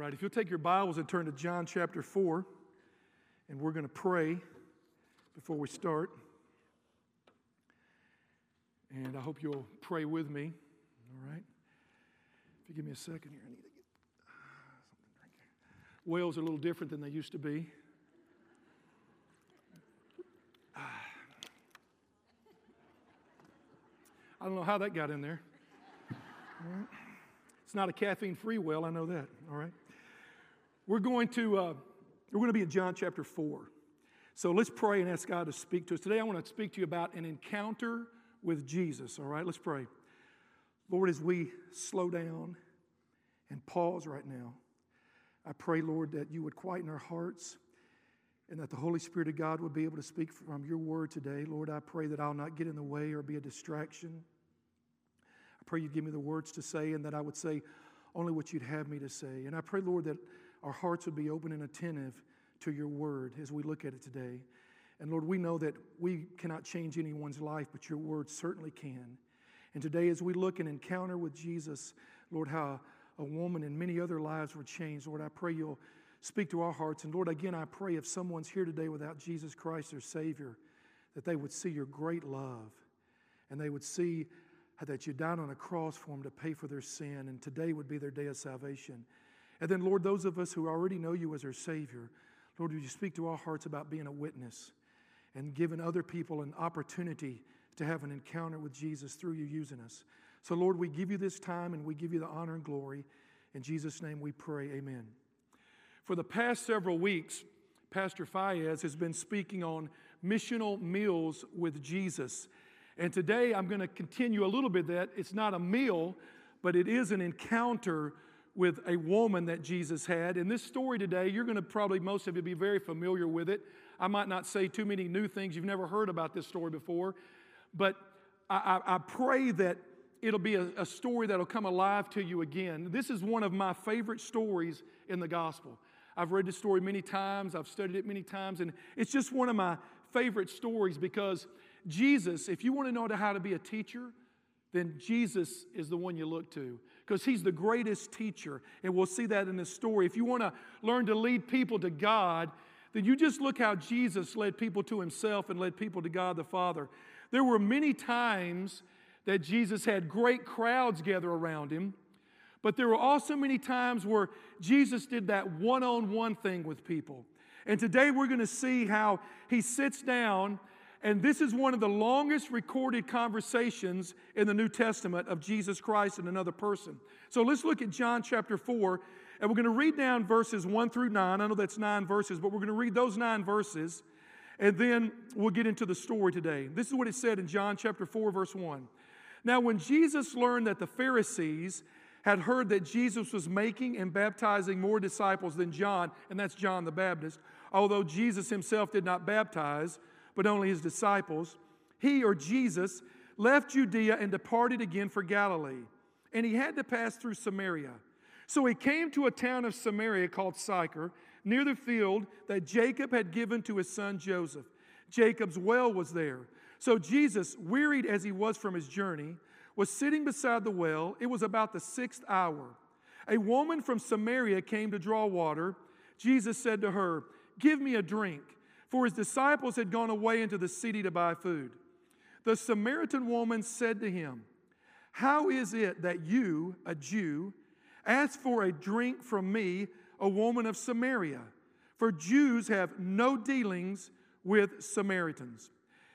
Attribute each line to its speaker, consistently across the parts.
Speaker 1: right, if you'll take your Bibles and turn to John chapter 4, and we're going to pray before we start. And I hope you'll pray with me, all right? If you give me a second here, I need to get something to drink here. Whales are a little different than they used to be. I don't know how that got in there. All right. It's not a caffeine-free whale, I know that, all right? We're going to be in John chapter 4. So let's pray and ask God to speak to us. Today I want to speak to you about an encounter with Jesus, all right? Let's pray. Lord, as we slow down and pause right now, I pray, Lord, that you would quieten our hearts and that the Holy Spirit of God would be able to speak from your word today. Lord, I pray that I'll not get in the way or be a distraction. I pray you'd give me the words to say and that I would say only what you'd have me to say. And I pray, Lord, that our hearts would be open and attentive to your word as we look at it today. And Lord, we know that we cannot change anyone's life, but your word certainly can. And today as we look and encounter with Jesus, Lord, how a woman and many other lives were changed, Lord, I pray you'll speak to our hearts. And Lord, again, I pray if someone's here today without Jesus Christ, their Savior, that they would see your great love and they would see that you died on a cross for them to pay for their sin, and today would be their day of salvation. And then, Lord, those of us who already know you as our Savior, Lord, would you speak to our hearts about being a witness and giving other people an opportunity to have an encounter with Jesus through you using us. So, Lord, we give you this time and we give you the honor and glory. In Jesus' name we pray, amen. For the past several weeks, Pastor Fayez has been speaking on missional meals with Jesus. And today I'm going to continue a little bit that. It's not a meal, but it is an encounter with a woman that Jesus had. In this story today, you're going to probably, most of you, be very familiar with it. I might not say too many new things. You've never heard about this story before. But I pray that it'll be a story that'll come alive to you again. This is one of my favorite stories in the gospel. I've read this story many times. I've studied it many times. And it's just one of my favorite stories because Jesus, if you want to know how to be a teacher, then Jesus is the one you look to because he's the greatest teacher. And we'll see that in this story. If you want to learn to lead people to God, then you just look how Jesus led people to himself and led people to God the Father. There were many times that Jesus had great crowds gather around him, but there were also many times where Jesus did that one-on-one thing with people. And today we're going to see how he sits down, and this is one of the longest recorded conversations in the New Testament of Jesus Christ and another person. So let's look at John chapter 4, and we're going to read down verses 1 through 9. I know that's 9 verses, but we're going to read those 9 verses, and then we'll get into the story today. This is what it said in John chapter 4, verse 1. Now, when Jesus learned that the Pharisees had heard that Jesus was making and baptizing more disciples than John, and that's John the Baptist, although Jesus himself did not baptize, but only his disciples, he, or Jesus, left Judea and departed again for Galilee. And he had to pass through Samaria. So he came to a town of Samaria called Sychar, near the field that Jacob had given to his son Joseph. Jacob's well was there. So Jesus, wearied as he was from his journey, was sitting beside the well. It was about the 6th hour. A woman from Samaria came to draw water. Jesus said to her, "Give me a drink," for his disciples had gone away into the city to buy food. The Samaritan woman said to him, "How is it that you, a Jew, ask for a drink from me, a woman of Samaria? For Jews have no dealings with Samaritans."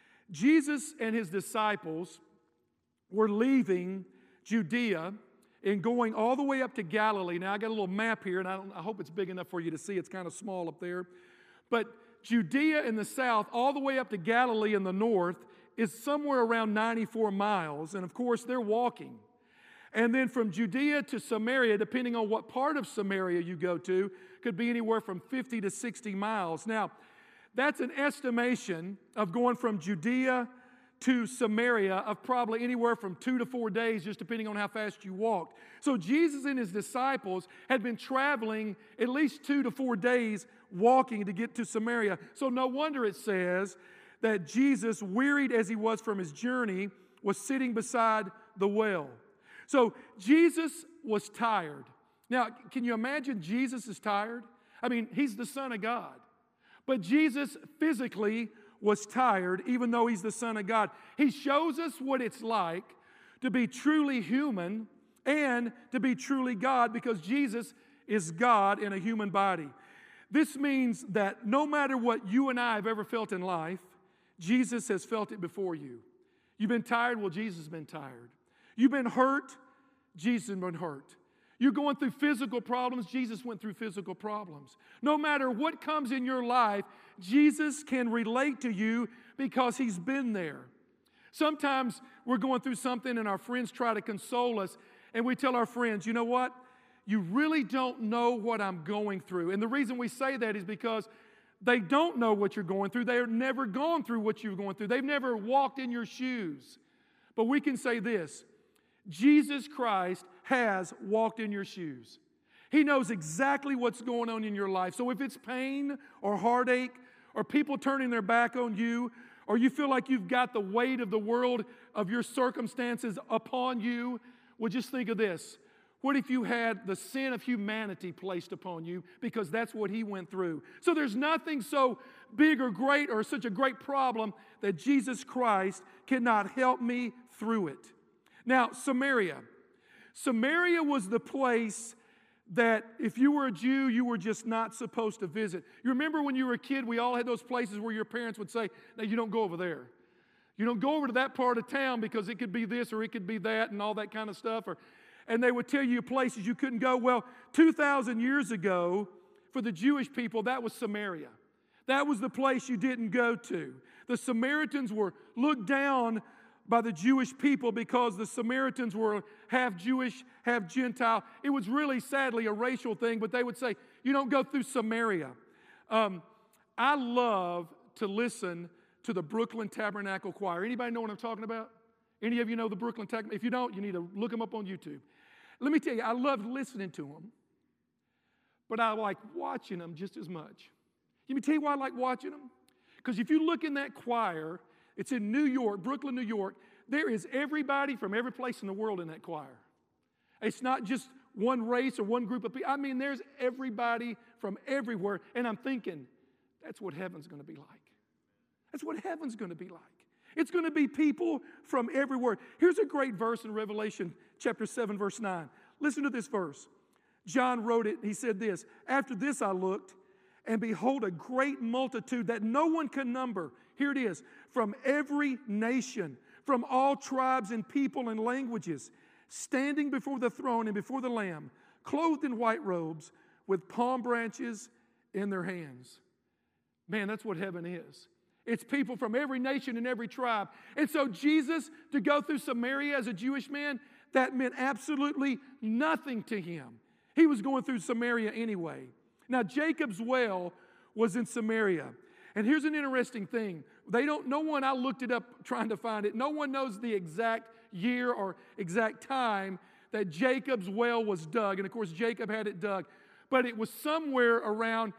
Speaker 1: Jesus and his disciples were leaving Judea and going all the way up to Galilee. Now, I got a little map here, and I hope it's big enough for you to see. It's kind of small up there. But Judea in the south, all the way up to Galilee in the north, is somewhere around 94 miles. And, of course, they're walking. And then from Judea to Samaria, depending on what part of Samaria you go to, could be anywhere from 50 to 60 miles. Now, that's an estimation of going from Judea to Samaria of probably anywhere from 2 to 4 days, just depending on how fast you walked. So Jesus and his disciples had been traveling at least 2 to 4 days walking to get to Samaria. So no wonder it says that Jesus, wearied as he was from his journey, was sitting beside the well. So Jesus was tired. Now, can you imagine Jesus is tired? I mean, he's the Son of God. But Jesus physically was tired, even though he's the Son of God. He shows us what it's like to be truly human and to be truly God, because Jesus is God in a human body. This means that no matter what you and I have ever felt in life, Jesus has felt it before you. You've been tired? Well, Jesus has been tired. You've been hurt? Jesus has been hurt. You're going through physical problems? Jesus went through physical problems. No matter what comes in your life, Jesus can relate to you because he's been there. Sometimes we're going through something and our friends try to console us, and we tell our friends, you know what? You really don't know what I'm going through. And the reason we say that is because they don't know what you're going through. They've never gone through what you're going through. They've never walked in your shoes. But we can say this: Jesus Christ has walked in your shoes. He knows exactly what's going on in your life. So if it's pain or heartache or people turning their back on you, or you feel like you've got the weight of the world of your circumstances upon you, well, just think of this. What if you had the sin of humanity placed upon you? Because that's what he went through. So there's nothing so big or great or such a great problem that Jesus Christ cannot help me through it. Now, Samaria. Samaria was the place that if you were a Jew, you were just not supposed to visit. You remember when you were a kid, we all had those places where your parents would say, no, you don't go over there. You don't go over to that part of town because it could be this or it could be that and all that kind of stuff. And they would tell you places you couldn't go. Well, 2,000 years ago, for the Jewish people, that was Samaria. That was the place you didn't go to. The Samaritans were looked down by the Jewish people because the Samaritans were half Jewish, half Gentile. It was really, sadly, a racial thing, but they would say, you don't go through Samaria. I love to listen to the Brooklyn Tabernacle Choir. Anybody know what I'm talking about? Any of you know the Brooklyn Tabernacle? If you don't, you need to look them up on YouTube. Let me tell you, I love listening to them, but I like watching them just as much. Let me tell you why I like watching them. Because if you look in that choir, it's in New York, Brooklyn, New York. There is everybody from every place in the world in that choir. It's not just one race or one group of people. I mean, there's everybody from everywhere. And I'm thinking, that's what heaven's going to be like. That's what heaven's going to be like. It's going to be people from everywhere. Here's a great verse in Revelation chapter 7, verse 9. Listen to this verse. John wrote it. He said this: after this I looked, and behold, a great multitude that no one can number. Here it is. From every nation, from all tribes and people and languages, standing before the throne and before the Lamb, clothed in white robes, with palm branches in their hands. Man, that's what heaven is. It's people from every nation and every tribe. And so Jesus, to go through Samaria as a Jewish man, that meant absolutely nothing to him. He was going through Samaria anyway. Now, Jacob's well was in Samaria. And here's an interesting thing. I looked it up trying to find it. No one knows the exact year or exact time that Jacob's well was dug. And of course, Jacob had it dug. But it was somewhere around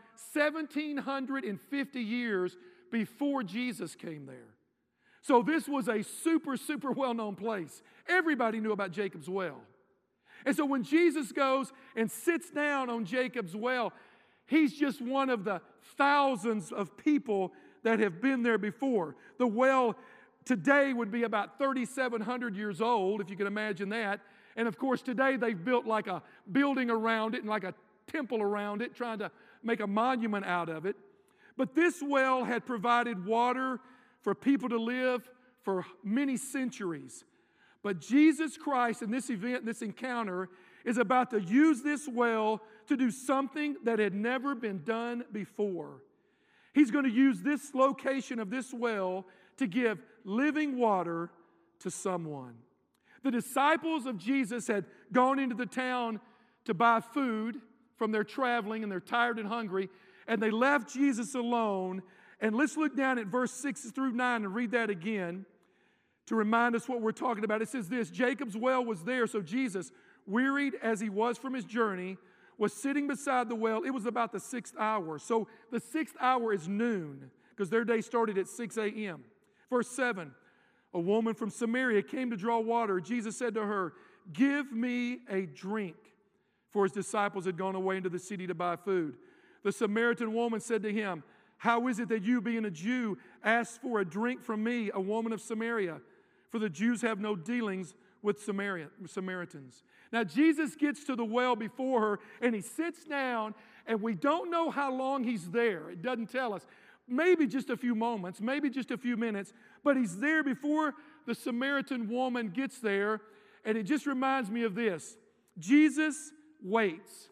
Speaker 1: 1,750 years before Jesus came there. So this was a super, super well-known place. Everybody knew about Jacob's well. And so when Jesus goes and sits down on Jacob's well, he's just one of the thousands of people that have been there before. The well today would be about 3,700 years old, if you can imagine that. And of course, today they've built like a building around it and like a temple around it, trying to make a monument out of it. But this well had provided water for people to live for many centuries. But Jesus Christ in this event, this encounter, is about to use this well to do something that had never been done before. He's going to use this location of this well to give living water to someone. The disciples of Jesus had gone into the town to buy food from their traveling, and they're tired and hungry, and they left Jesus alone. And let's look down at verse 6 through 9 and read that again to remind us what we're talking about. It says this: Jacob's well was there, so Jesus, wearied as he was from his journey, was sitting beside the well. It was about the 6th hour. So the 6th hour is noon, because their day started at 6 a.m. Verse 7, a woman from Samaria came to draw water. Jesus said to her, "Give me a drink." for his disciples had gone away into the city to buy food. The Samaritan woman said to him, "How is it that you, being a Jew, ask for a drink from me, a woman of Samaria? For the Jews have no dealings with Samaritans." Now Jesus gets to the well before her, and he sits down, and we don't know how long he's there. It doesn't tell us. Maybe just a few moments, maybe just a few minutes, but he's there before the Samaritan woman gets there, and it just reminds me of this. Jesus waits.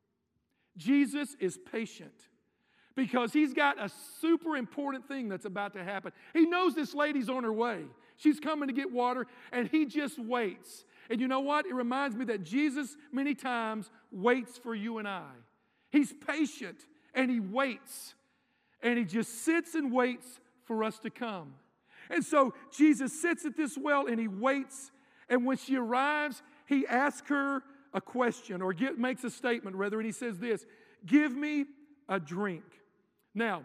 Speaker 1: Jesus is patient because he's got a super important thing that's about to happen. He knows this lady's on her way. She's coming to get water, and he just waits. And you know what? It reminds me that Jesus many times waits for you and I. He's patient, and he waits. And he just sits and waits for us to come. And so Jesus sits at this well, and he waits. And when she arrives, he asks her a question, or makes a statement rather, and he says this, "Give me a drink." Now,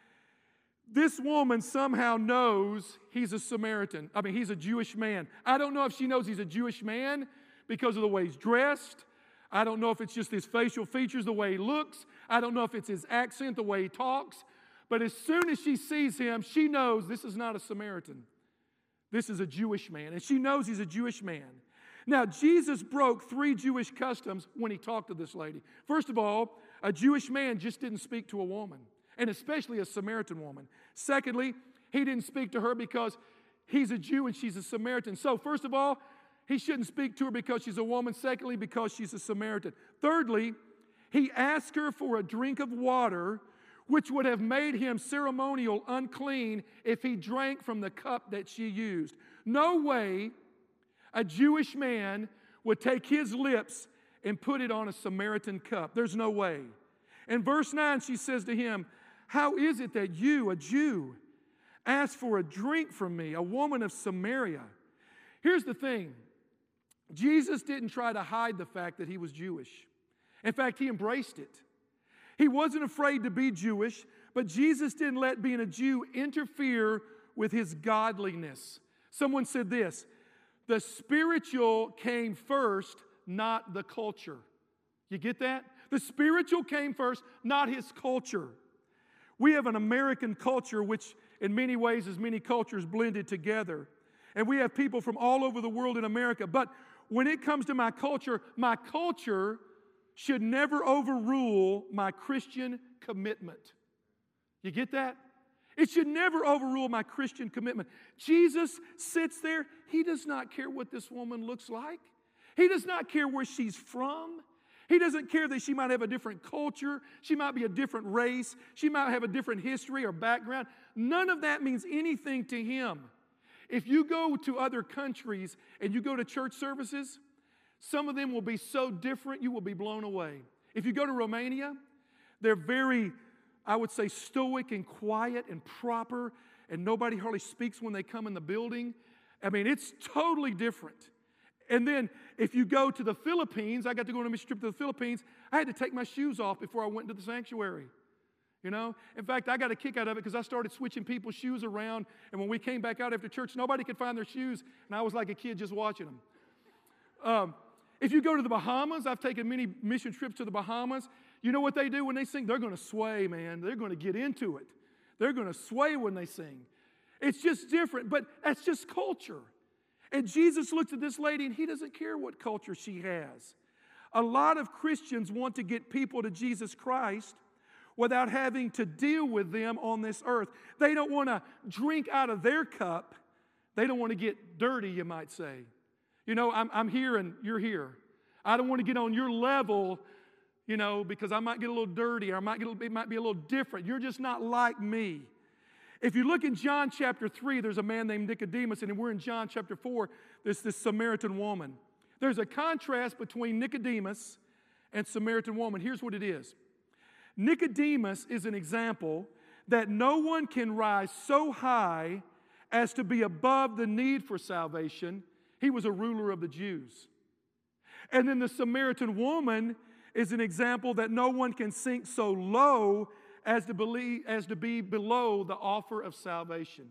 Speaker 1: this woman somehow knows he's a Samaritan. He's a Jewish man. I don't know if she knows he's a Jewish man because of the way he's dressed. I don't know if it's just his facial features, the way he looks. I don't know if it's his accent, the way he talks. But as soon as she sees him, she knows this is not a Samaritan. This is a Jewish man, and she knows he's a Jewish man. Now, Jesus broke 3 Jewish customs when he talked to this lady. First of all, a Jewish man just didn't speak to a woman, and especially a Samaritan woman. Secondly, he didn't speak to her because he's a Jew and she's a Samaritan. So, first of all, he shouldn't speak to her because she's a woman. Secondly, because she's a Samaritan. Thirdly, he asked her for a drink of water, which would have made him ceremonial unclean if he drank from the cup that she used. No way a Jewish man would take his lips and put it on a Samaritan cup. There's no way. In verse 9, she says to him, "How is it that you, a Jew, ask for a drink from me, a woman of Samaria?" Here's the thing. Jesus didn't try to hide the fact that he was Jewish. In fact, he embraced it. He wasn't afraid to be Jewish, but Jesus didn't let being a Jew interfere with his godliness. Someone said this, "The spiritual came first, not the culture." You get that? The spiritual came first, not his culture. We have an American culture which in many ways is many cultures blended together. And we have people from all over the world in America. But when it comes to my culture should never overrule my Christian commitment. You get that? It should never overrule my Christian commitment. Jesus sits there. He does not care what this woman looks like. He does not care where she's from. He doesn't care that she might have a different culture. She might be a different race. She might have a different history or background. None of that means anything to him. If you go to other countries and you go to church services, some of them will be so different you will be blown away. If you go to Romania, they're very, I would say, stoic and quiet and proper, and nobody hardly speaks when they come in the building. It's totally different. And then if you go to the Philippines, I got to go on a mission trip to the Philippines, I had to take my shoes off before I went into the sanctuary. In fact, I got a kick out of it because I started switching people's shoes around, and when we came back out after church, nobody could find their shoes, and I was like a kid just watching them. If you go to the Bahamas, I've taken many mission trips to the Bahamas. You know what they do when they sing? They're going to sway, man. They're going to get into it. They're going to sway when they sing. It's just different, but that's just culture. And Jesus looks at this lady, and he doesn't care what culture she has. A lot of Christians want to get people to Jesus Christ without having to deal with them on this earth. They don't want to drink out of their cup. They don't want to get dirty, you might say. I'm here and you're here. I don't want to get on your level, because I might get a little dirty or it might be a little different. You're just not like me. If you look in John chapter 3, there's a man named Nicodemus, and we're in John chapter 4, there's this Samaritan woman. There's a contrast between Nicodemus and Samaritan woman. Here's what it is. Nicodemus is an example that no one can rise so high as to be above the need for salvation. He was a ruler of the Jews. And then the Samaritan woman is an example that no one can sink so low as to be below the offer of salvation.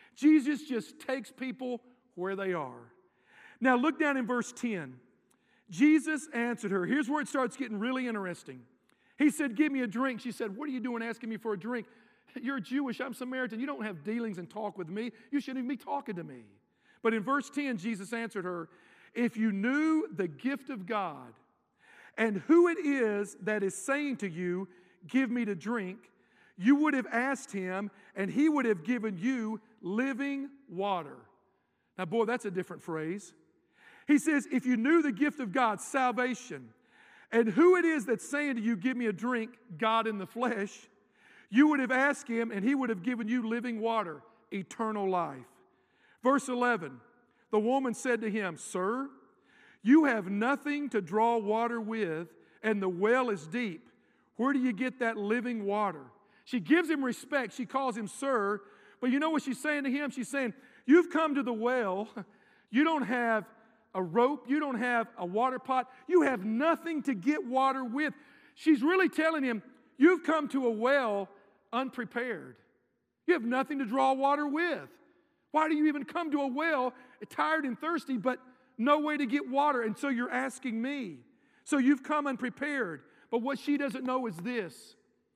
Speaker 1: Jesus just takes people where they are. Now look down in verse 10. Jesus answered her. Here's where it starts getting really interesting. He said, give me a drink. She said, what are you doing asking me for a drink? You're Jewish, I'm Samaritan. You don't have dealings and talk with me. You shouldn't even be talking to me. But in verse 10, Jesus answered her, if you knew the gift of God and who it is that is saying to you, give me to drink, you would have asked him, and he would have given you living water. Now, boy, that's a different phrase. He says, if you knew the gift of God, salvation, and who it is that's saying to you, give me a drink, God in the flesh, you would have asked him, and he would have given you living water, eternal life. Verse 11, the woman said to him, sir, you have nothing to draw water with, and the well is deep. Where do you get that living water? She gives him respect. She calls him sir. But you know what she's saying to him? She's saying, you've come to the well. You don't have a rope. You don't have a water pot. You have nothing to get water with. She's really telling him, you've come to a well unprepared. You have nothing to draw water with. Why do you even come to a well tired and thirsty but no way to get water? And so you're asking me. So you've come unprepared. But what she doesn't know is this.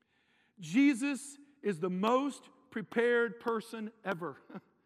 Speaker 1: Jesus is the most prepared person ever.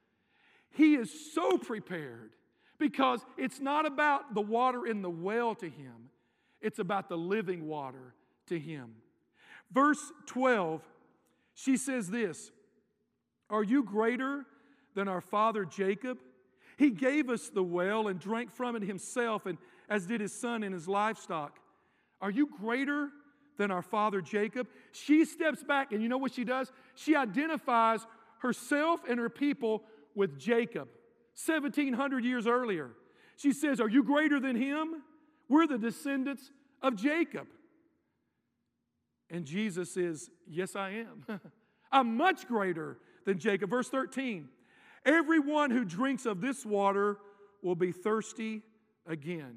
Speaker 1: He is so prepared because it's not about the water in the well to him. It's about the living water to him. Verse 12, she says this, are you greater than our father Jacob? He gave us the well and drank from it himself, and as did his son and his livestock. Are you greater than our father Jacob? She steps back, and you know what she does? She identifies herself and her people with Jacob, 1,700 years earlier. She says, are you greater than him? We're the descendants of Jacob. And Jesus says, yes, I am. I'm much greater than Jacob. Verse 13, everyone who drinks of this water will be thirsty again.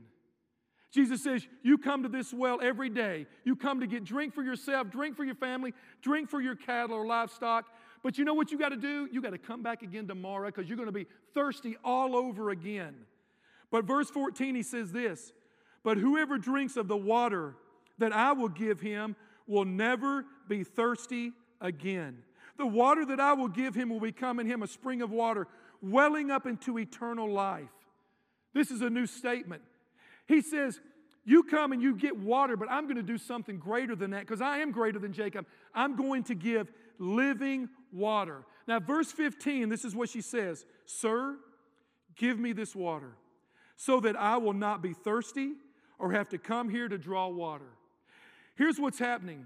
Speaker 1: Jesus says, you come to this well every day. You come to get drink for yourself, drink for your family, drink for your cattle or livestock. But you know what you got to do? You got to come back again tomorrow because you're going to be thirsty all over again. But verse 14, he says this, but whoever drinks of the water that I will give him will never be thirsty again. The water that I will give him will become in him a spring of water welling up into eternal life. This is a new statement. He says, you come and you get water, but I'm going to do something greater than that because I am greater than Jacob. I'm going to give living water. Now, verse 15, this is what she says. Sir, give me this water so that I will not be thirsty or have to come here to draw water. Here's what's happening.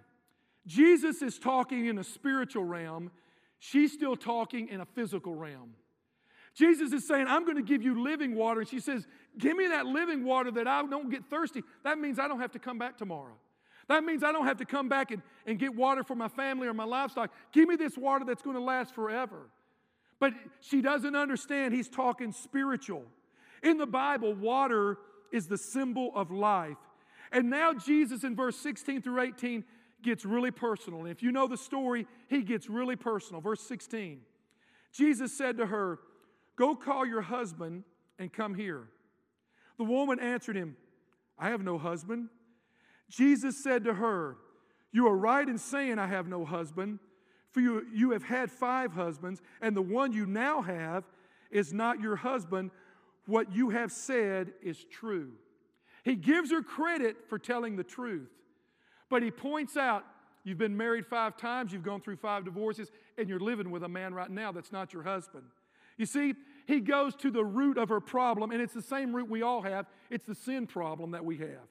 Speaker 1: Jesus is talking in a spiritual realm. She's still talking in a physical realm. Jesus is saying, I'm going to give you living water. And she says, give me that living water that I don't get thirsty. That means I don't have to come back tomorrow. That means I don't have to come back and get water for my family or my livestock. Give me this water that's going to last forever. But she doesn't understand he's talking spiritual. In the Bible, water is the symbol of life. And now Jesus in verse 16 through 18 gets really personal. And if you know the story, he gets really personal. Verse 16, Jesus said to her, go call your husband and come here. The woman answered him, I have no husband. Jesus said to her, you are right in saying I have no husband, for you have had 5 husbands, and the one you now have is not your husband. What you have said is true. He gives her credit for telling the truth, but he points out, you've been married 5 times, you've gone through 5 divorces, and you're living with a man right now that's not your husband. You see, he goes to the root of her problem, and it's the same root we all have. It's the sin problem that we have.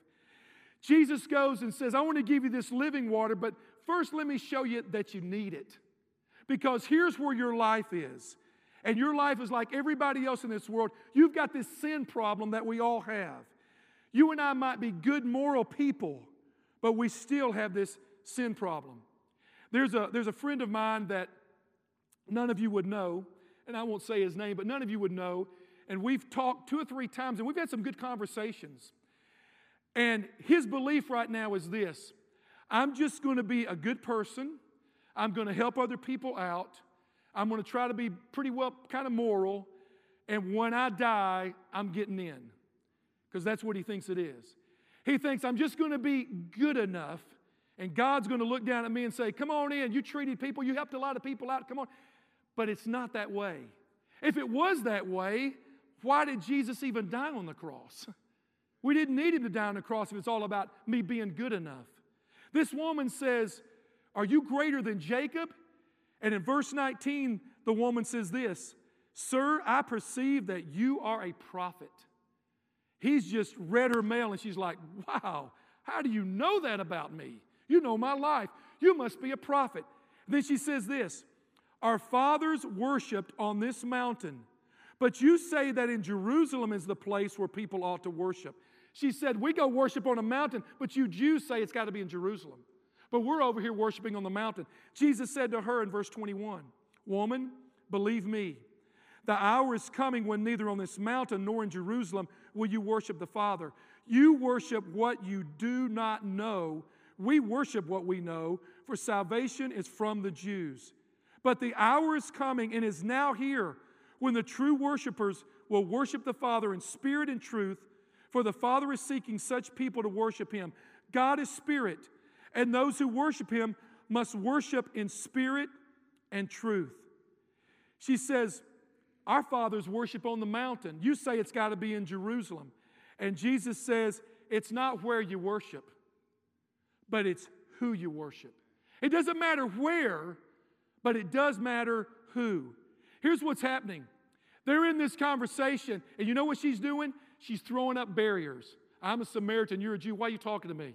Speaker 1: Jesus goes and says, I want to give you this living water, but first let me show you that you need it. Because here's where your life is. And your life is like everybody else in this world. You've got this sin problem that we all have. You and I might be good moral people, but we still have this sin problem. There's a friend of mine that none of you would know, and I won't say his name, but none of you would know. And we've talked 2 or 3 times, and we've had some good conversations. And his belief right now is this: I'm just going to be a good person. I'm going to help other people out. I'm going to try to be pretty well kind of moral. And when I die, I'm getting in. Because that's what he thinks it is. He thinks, I'm just going to be good enough, and God's going to look down at me and say, come on in, you treated people, you helped a lot of people out, come on. But it's not that way. If it was that way, why did Jesus even die on the cross? We didn't need him to die on the cross if it's all about me being good enough. This woman says, are you greater than Jacob? And in verse 19, the woman says this, sir, I perceive that you are a prophet. He's just read her mail and she's like, wow, how do you know that about me? You know my life. You must be a prophet. And then she says this, our fathers worshiped on this mountain, but you say that in Jerusalem is the place where people ought to worship. She said, we go worship on a mountain, but you Jews say it's got to be in Jerusalem. But we're over here worshiping on the mountain. Jesus said to her in verse 21, woman, believe me, the hour is coming when neither on this mountain nor in Jerusalem will you worship the Father. You worship what you do not know. We worship what we know, for salvation is from the Jews. But the hour is coming and is now here when the true worshipers will worship the Father in spirit and truth, for the Father is seeking such people to worship him. God is spirit, and those who worship him must worship in spirit and truth. She says, our fathers worship on the mountain. You say it's got to be in Jerusalem. And Jesus says, it's not where you worship, but it's who you worship. It doesn't matter where, but it does matter who. Here's what's happening. They're in this conversation, and you know what she's doing? She's throwing up barriers. I'm a Samaritan, you're a Jew, why are you talking to me?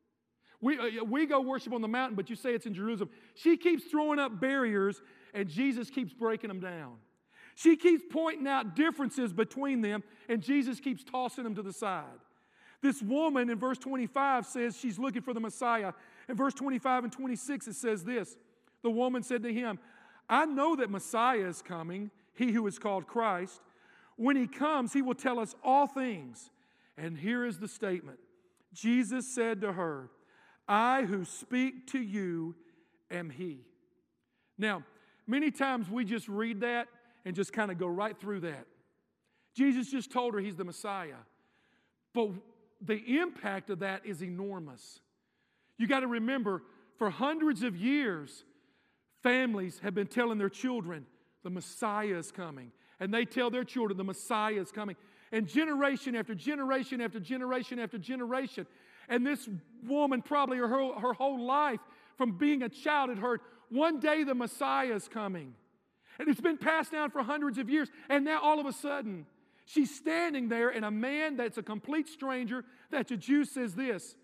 Speaker 1: We go worship on the mountain, but you say it's in Jerusalem. She keeps throwing up barriers, and Jesus keeps breaking them down. She keeps pointing out differences between them, and Jesus keeps tossing them to the side. This woman in verse 25 says she's looking for the Messiah. In verse 25 and 26 it says this, the woman said to him, I know that Messiah is coming, he who is called Christ. When he comes, he will tell us all things. And here is the statement. Jesus said to her, I who speak to you am he. Now, many times we just read that and just kind of go right through that. Jesus just told her he's the Messiah. But the impact of that is enormous. You got to remember, for hundreds of years, families have been telling their children, the Messiah is coming. And they tell their children, the Messiah is coming. And generation after generation after generation after generation. And this woman probably her whole life from being a child had heard, one day the Messiah is coming. And it's been passed down for hundreds of years. And now all of a sudden, she's standing there and a man that's a complete stranger, that's a Jew, says this,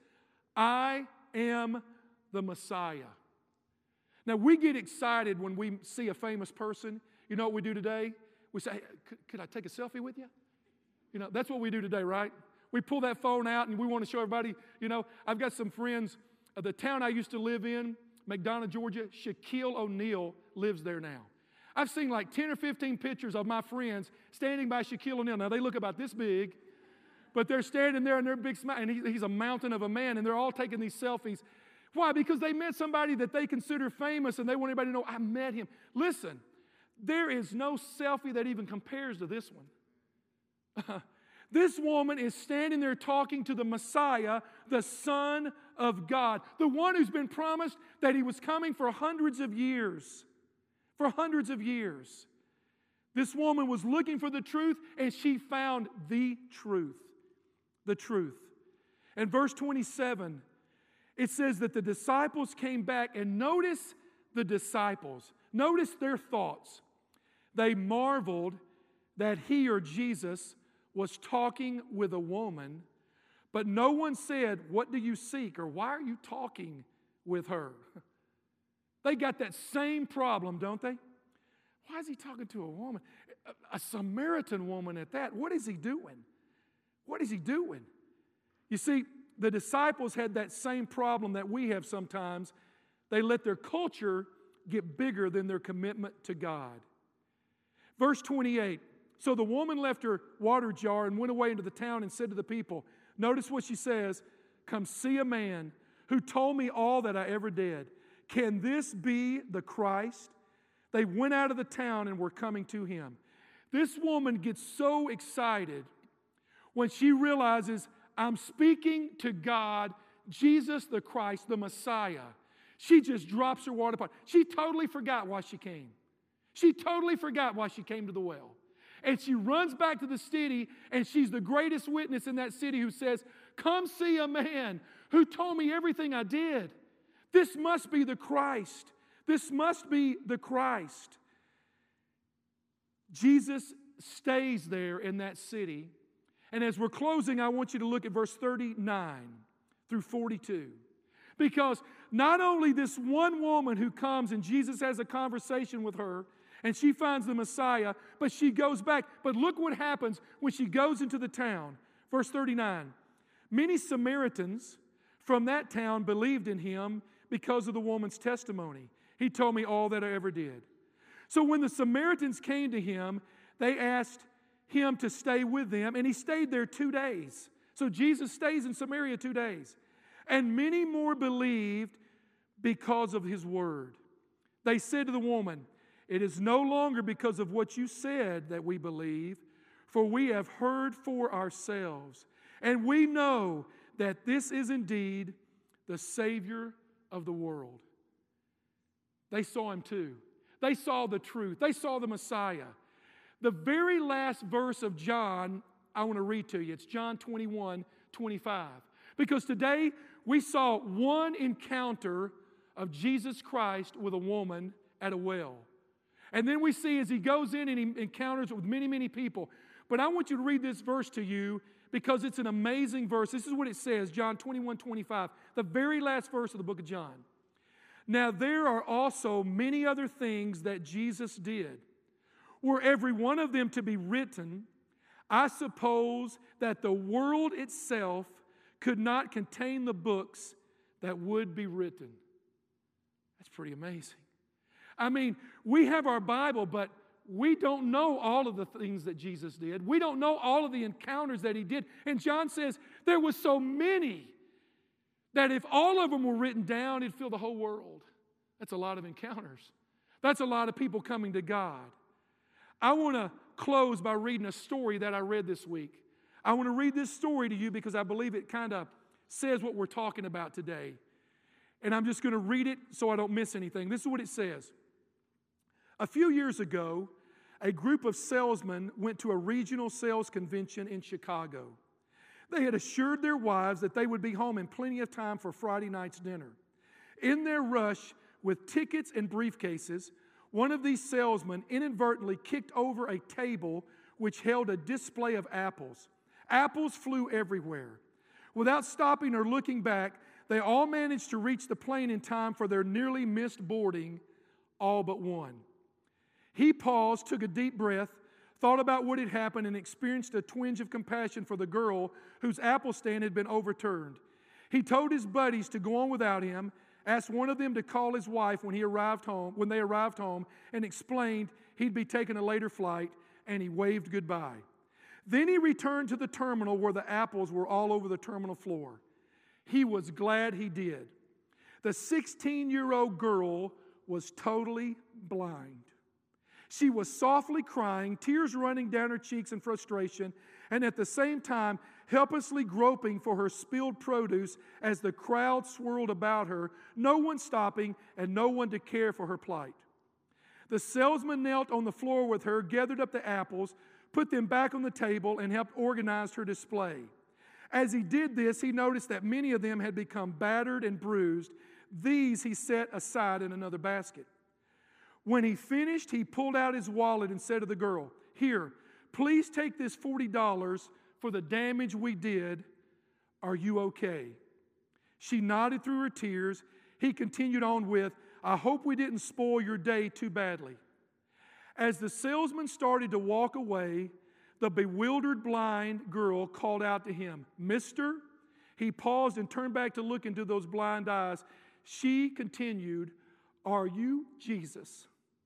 Speaker 1: I am the Messiah. Now we get excited when we see a famous person. You know what we do today? We say, hey, could I take a selfie with you? You know, that's what we do today, right? We pull that phone out and we want to show everybody, you know, I've got some friends, the town I used to live in, McDonough, Georgia, Shaquille O'Neal lives there now. I've seen like 10 or 15 pictures of my friends standing by Shaquille O'Neal. Now, they look about this big, but they're standing there and they're big smile, and he's a mountain of a man, and they're all taking these selfies. Why? Because they met somebody that they consider famous, and they want everybody to know, I met him. Listen, there is no selfie that even compares to this one. This woman is standing there talking to the Messiah, the Son of God, the one who's been promised that he was coming for hundreds of years. For hundreds of years. This woman was looking for the truth, and she found the truth. The truth. In verse 27, it says that the disciples came back, and notice the disciples. Notice their thoughts. They marveled that he, or Jesus, was talking with a woman, but no one said, what do you seek, or why are you talking with her? They got that same problem, don't they? Why is he talking to a woman? A Samaritan woman at that. What is he doing? What is he doing? You see, the disciples had that same problem that we have sometimes. They let their culture get bigger than their commitment to God. Verse 28, so the woman left her water jar and went away into the town and said to the people, notice what she says, come see a man who told me all that I ever did. Can this be the Christ? They went out of the town and were coming to him. This woman gets so excited when she realizes, I'm speaking to God, Jesus the Christ, the Messiah. She just drops her water pot. She totally forgot why she came. She totally forgot why she came to the well. And she runs back to the city, and she's the greatest witness in that city who says, come see a man who told me everything I did. This must be the Christ. This must be the Christ. Jesus stays there in that city. And as we're closing, I want you to look at verse 39 through 42. Because not only this one woman who comes and Jesus has a conversation with her, and she finds the Messiah, but she goes back. But look what happens when she goes into the town. Verse 39. Many Samaritans from that town believed in him because of the woman's testimony. He told me all that I ever did. So when the Samaritans came to him, they asked him to stay with them, and he stayed there 2 days. So Jesus stays in Samaria 2 days. And many more believed because of his word. They said to the woman, it is no longer because of what you said that we believe, for we have heard for ourselves, and we know that this is indeed the Savior of the world. They saw him too. They saw the truth. They saw the Messiah. The very last verse of John, I want to read to you. It's John 21:25. Because today we saw one encounter of Jesus Christ with a woman at a well. And then we see as he goes in and he encounters with many, many people. But I want you to read this verse to you because it's an amazing verse. This is what it says, John 21:25, the very last verse of the book of John. Now there are also many other things that Jesus did. Were every one of them to be written, I suppose that the world itself could not contain the books that would be written. That's pretty amazing. I mean, we have our Bible, but we don't know all of the things that Jesus did. We don't know all of the encounters that he did. And John says there was so many that if all of them were written down, it'd fill the whole world. That's a lot of encounters. That's a lot of people coming to God. I want to close by reading a story that I read this week. I want to read this story to you because I believe it kind of says what we're talking about today. And I'm just going to read it so I don't miss anything. This is what it says. A few years ago, a group of salesmen went to a regional sales convention in Chicago. They had assured their wives that they would be home in plenty of time for Friday night's dinner. In their rush with tickets and briefcases, one of these salesmen inadvertently kicked over a table which held a display of apples. Apples flew everywhere. Without stopping or looking back, they all managed to reach the plane in time for their nearly missed boarding, all but one. He paused, took a deep breath, thought about what had happened, and experienced a twinge of compassion for the girl whose apple stand had been overturned. He told his buddies to go on without him, asked one of them to call his wife when they arrived home, and explained he'd be taking a later flight, and he waved goodbye. Then he returned to the terminal where the apples were all over the terminal floor. He was glad he did. The 16-year-old girl was totally blind. She was softly crying, tears running down her cheeks in frustration, and at the same time helplessly groping for her spilled produce as the crowd swirled about her, no one stopping and no one to care for her plight. The salesman knelt on the floor with her, gathered up the apples, put them back on the table, and helped organize her display. As he did this, he noticed that many of them had become battered and bruised. These he set aside in another basket. When he finished, he pulled out his wallet and said to the girl, "Here, please take this $40 for the damage we did. Are you okay?" She nodded through her tears. He continued on with, "I hope we didn't spoil your day too badly." As the salesman started to walk away, the bewildered blind girl called out to him, "Mister?" He paused and turned back to look into those blind eyes. She continued, "Are you Jesus?"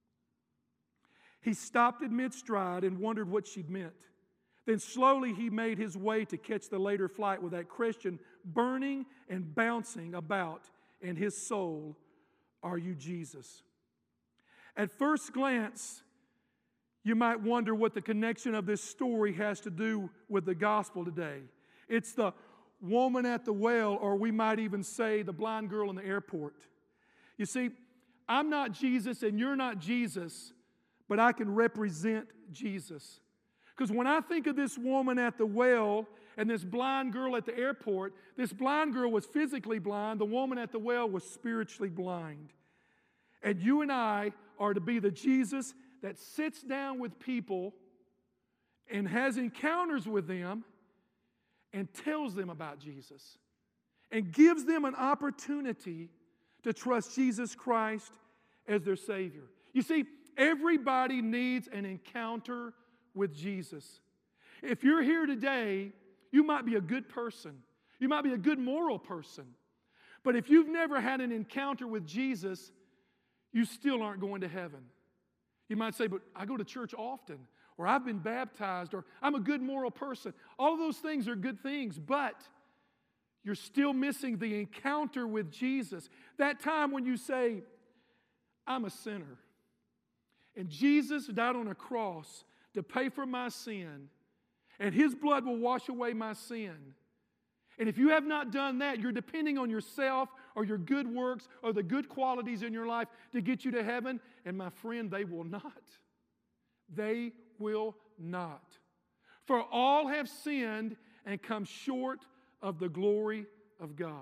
Speaker 1: He stopped in mid-stride and wondered what she'd meant. Then slowly he made his way to catch the later flight with that question burning and bouncing about in his soul. Are you Jesus? At first glance, you might wonder what the connection of this story has to do with the gospel today. It's the woman at the well, or we might even say the blind girl in the airport. You see, I'm not Jesus and you're not Jesus, but I can represent Jesus. Because when I think of this woman at the well and this blind girl at the airport, this blind girl was physically blind, the woman at the well was spiritually blind. And you and I are to be the Jesus that sits down with people and has encounters with them and tells them about Jesus and gives them an opportunity to trust Jesus Christ as their Savior. You see, everybody needs an encounter with Jesus. If you're here today, you might be a good person. You might be a good moral person. But if you've never had an encounter with Jesus, you still aren't going to heaven. You might say, but I go to church often, or I've been baptized, or I'm a good moral person. All of those things are good things, but you're still missing the encounter with Jesus. That time when you say, I'm a sinner, and Jesus died on a cross to pay for my sin, and His blood will wash away my sin. And if you have not done that, you're depending on yourself or your good works or the good qualities in your life to get you to heaven. And my friend, they will not. They will not. For all have sinned and come short of the glory of God.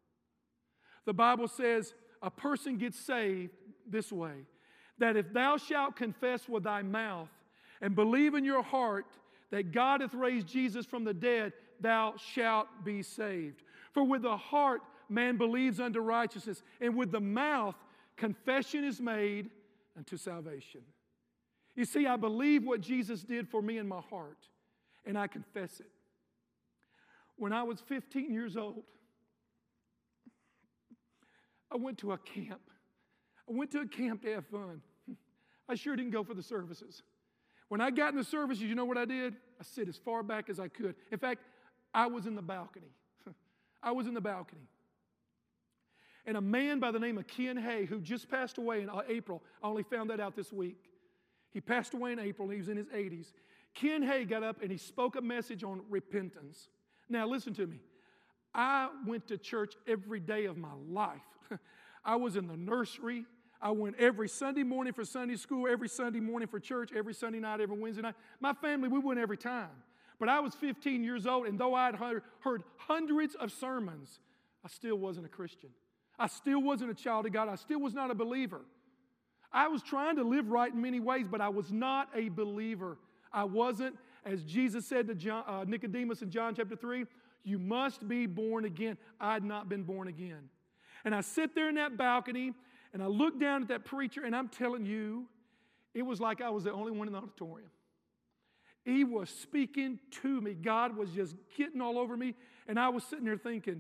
Speaker 1: The Bible says a person gets saved this way, that if thou shalt confess with thy mouth and believe in your heart that God hath raised Jesus from the dead, thou shalt be saved. For with the heart man believes unto righteousness, and with the mouth confession is made unto salvation. You see, I believe what Jesus did for me in my heart, and I confess it. When I was 15 years old, I went to a camp. I went to a camp to have fun. I sure didn't go for the services. When I got in the services, you know what I did? I sit as far back as I could. In fact, I was in the balcony. I was in the balcony. And a man by the name of Ken Hay, who just passed away in April, I only found that out this week. He passed away in April, and he was in his 80s. Ken Hay got up and he spoke a message on repentance. Now listen to me. I went to church every day of my life. I was in the nursery. I went every Sunday morning for Sunday school, every Sunday morning for church, every Sunday night, every Wednesday night. My family, we went every time. But I was 15 years old, and though I had heard hundreds of sermons, I still wasn't a Christian. I still wasn't a child of God. I still was not a believer. I was trying to live right in many ways, but I was not a believer. I wasn't, as Jesus said to Nicodemus in John chapter 3, you must be born again. I had not been born again. And I sit there in that balcony, and I look down at that preacher, and I'm telling you, it was like I was the only one in the auditorium. He was speaking to me. God was just getting all over me. And I was sitting there thinking,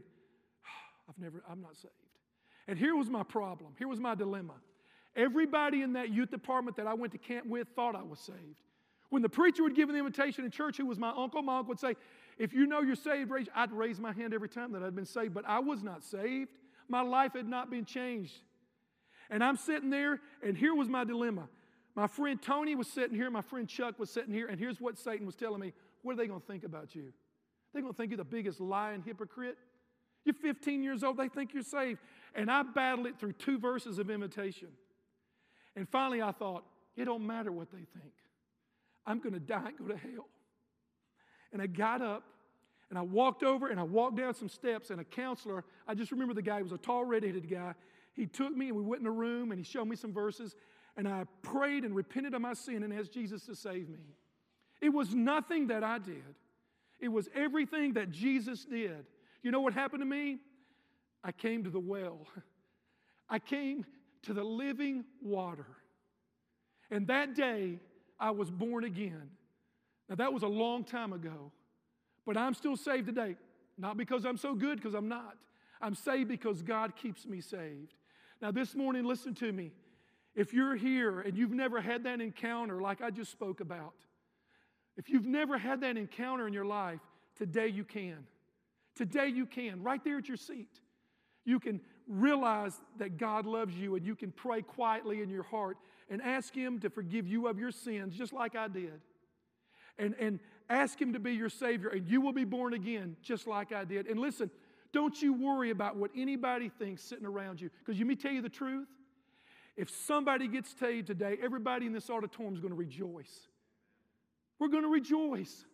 Speaker 1: I'm not saved. And here was my problem. Here was my dilemma. Everybody in that youth department that I went to camp with thought I was saved. When the preacher would give an invitation in church, who was my uncle would say, if you know you're saved, I'd raise my hand every time that I'd been saved. But I was not saved. My life had not been changed. And I'm sitting there, and here was my dilemma. My friend Tony was sitting here, my friend Chuck was sitting here, and here's what Satan was telling me. What are they going to think about you? They're going to think you're the biggest lying hypocrite. You're 15 years old, they think you're saved. And I battled it through 2 verses of invitation. And finally I thought, it don't matter what they think. I'm going to die and go to hell. And I got up, and I walked over, and I walked down some steps, and a counselor, I just remember the guy, he was a tall, red-headed guy. He took me, and we went in a room, and he showed me some verses, and I prayed and repented of my sin and asked Jesus to save me. It was nothing that I did. It was everything that Jesus did. You know what happened to me? I came to the well. I came to the living water. And that day, I was born again. Now, that was a long time ago. But I'm still saved today. Not because I'm so good, because I'm not. I'm saved because God keeps me saved. Now, this morning, listen to me. If you're here and you've never had that encounter like I just spoke about, if you've never had that encounter in your life, today you can. Today you can, right there at your seat. You can realize that God loves you, and you can pray quietly in your heart and ask Him to forgive you of your sins, just like I did. and ask Him to be your Savior, and you will be born again just like I did. And listen, don't you worry about what anybody thinks sitting around you, because let me tell you the truth. If somebody gets saved today, everybody in this auditorium is going to rejoice. We're going to rejoice.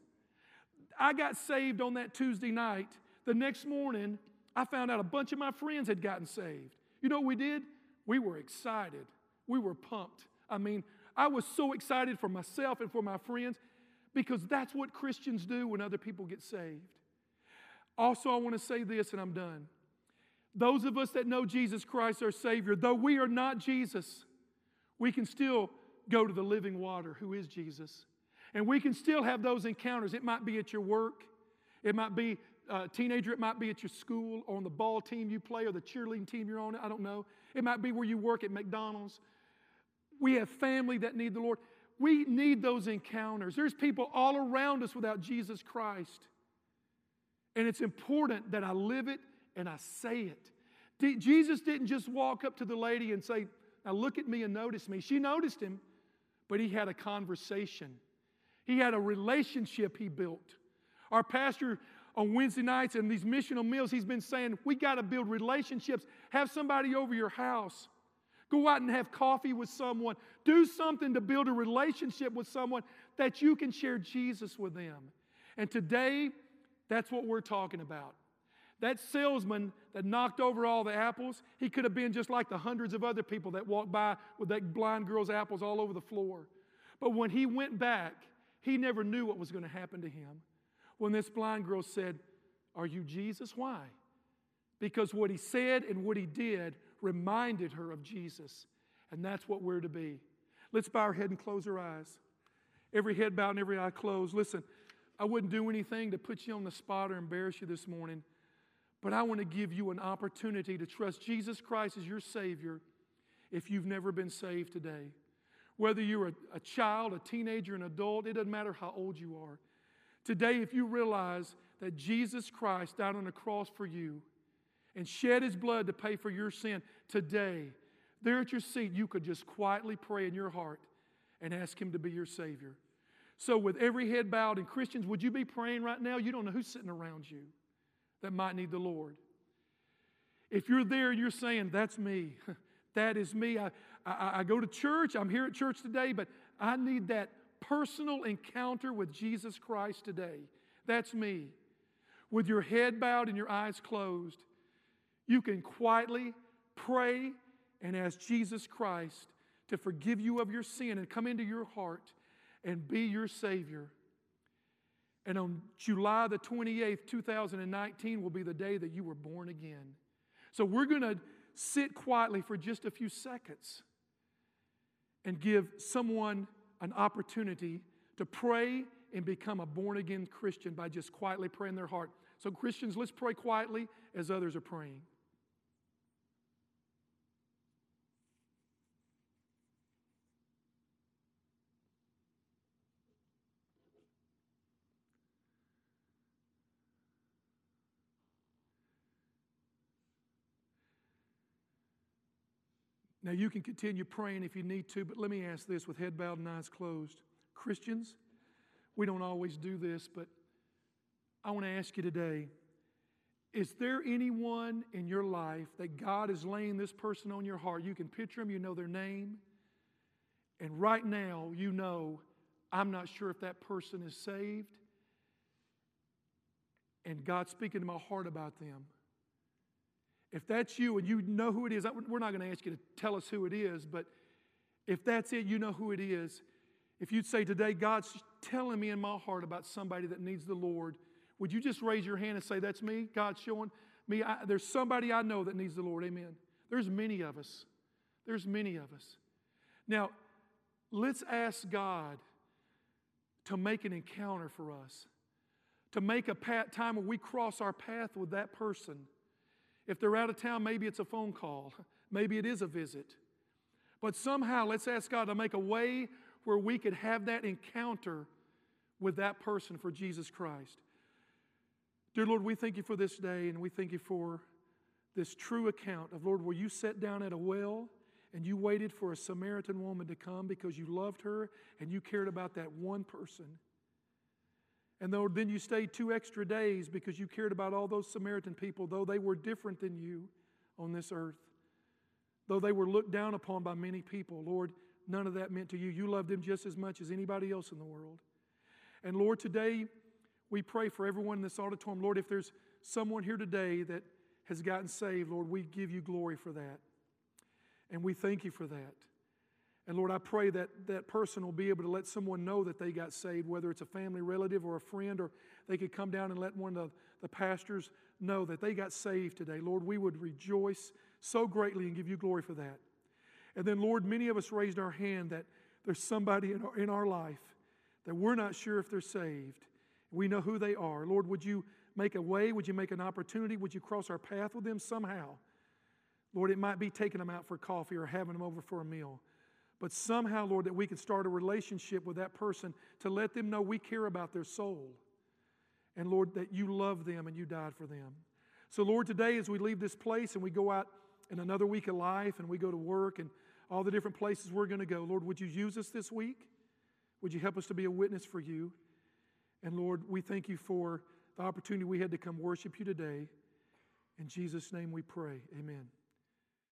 Speaker 1: I got saved on that Tuesday night. The next morning, I found out a bunch of my friends had gotten saved. You know what we did? We were excited. We were pumped. I mean, I was so excited for myself and for my friends, because that's what Christians do when other people get saved. Also, I want to say this, and I'm done. Those of us that know Jesus Christ, our Savior, though we are not Jesus, we can still go to the living water, who is Jesus. And we can still have those encounters. It might be at your work. It might be a teenager. It might be at your school, or on the ball team you play, or the cheerleading team you're on. I don't know. It might be where you work at McDonald's. We have family that need the Lord. We need those encounters. There's people all around us without Jesus Christ. And it's important that I live it and I say it. Jesus didn't just walk up to the lady and say, now look at me and notice me. She noticed him, but he had a conversation. He had a relationship he built. Our pastor on Wednesday nights and these missional meals, he's been saying, we got to build relationships. Have somebody over your house. Go out and have coffee with someone. Do something to build a relationship with someone that you can share Jesus with them. And today, that's what we're talking about. That salesman that knocked over all the apples, he could have been just like the hundreds of other people that walked by with that blind girl's apples all over the floor. But when he went back, he never knew what was going to happen to him. When this blind girl said, "Are you Jesus?" Why? Because what he said and what he did reminded her of Jesus. And that's what we're to be. Let's bow our head and close our eyes. Every head bowed and every eye closed. Listen, I wouldn't do anything to put you on the spot or embarrass you this morning, but I want to give you an opportunity to trust Jesus Christ as your Savior if you've never been saved today. Whether you're a child, a teenager, an adult, it doesn't matter how old you are. Today, if you realize that Jesus Christ died on the cross for you and shed His blood to pay for your sin, today, there at your seat, you could just quietly pray in your heart and ask Him to be your Savior. So with every head bowed, and Christians, would you be praying right now? You don't know who's sitting around you that might need the Lord. If you're there and you're saying, that's me, that is me. I go to church, I'm here at church today, but I need that personal encounter with Jesus Christ today. That's me. With your head bowed and your eyes closed, you can quietly pray and ask Jesus Christ to forgive you of your sin and come into your heart and be your Savior. And on July the 28th, 2019 will be the day that you were born again. So we're going to sit quietly for just a few seconds and give someone an opportunity to pray and become a born-again Christian by just quietly praying their heart. So Christians, let's pray quietly as others are praying. Now, you can continue praying if you need to, but let me ask this with head bowed and eyes closed. Christians, we don't always do this, but I want to ask you today, is there anyone in your life that God is laying this person on your heart? You can picture them, you know their name, and right now you know, I'm not sure if that person is saved, and God's speaking to my heart about them. If that's you and you know who it is, we're not going to ask you to tell us who it is, but if that's it, you know who it is. If you'd say today, God's telling me in my heart about somebody that needs the Lord, would you just raise your hand and say, that's me? God's showing me, there's somebody I know that needs the Lord. Amen. There's many of us. There's many of us. Now, let's ask God to make an encounter for us, to make a time where we cross our path with that person. If they're out of town, maybe it's a phone call. Maybe it is a visit. But somehow, let's ask God to make a way where we could have that encounter with that person for Jesus Christ. Dear Lord, we thank you for this day, and we thank you for this true account of, Lord, where you sat down at a well and you waited for a Samaritan woman to come because you loved her and you cared about that one person. And though then you stayed 2 extra days because you cared about all those Samaritan people, though they were different than you on this earth, though they were looked down upon by many people, Lord, none of that meant to you. You loved them just as much as anybody else in the world. And Lord, today we pray for everyone in this auditorium. Lord, if there's someone here today that has gotten saved, Lord, we give you glory for that. And we thank you for that. And Lord, I pray that that person will be able to let someone know that they got saved, whether it's a family relative or a friend, or they could come down and let one of the pastors know that they got saved today. Lord, we would rejoice so greatly and give you glory for that. And then, Lord, many of us raised our hand that there's somebody in our life that we're not sure if they're saved. We know who they are. Lord, would you make a way? Would you make an opportunity? Would you cross our path with them somehow? Lord, it might be taking them out for coffee or having them over for a meal. But somehow, Lord, that we could start a relationship with that person to let them know we care about their soul. And Lord, that you love them and you died for them. So Lord, today as we leave this place and we go out in another week of life and we go to work and all the different places we're going to go, Lord, would you use us this week? Would you help us to be a witness for you? And Lord, we thank you for the opportunity we had to come worship you today. In Jesus' name we pray. Amen.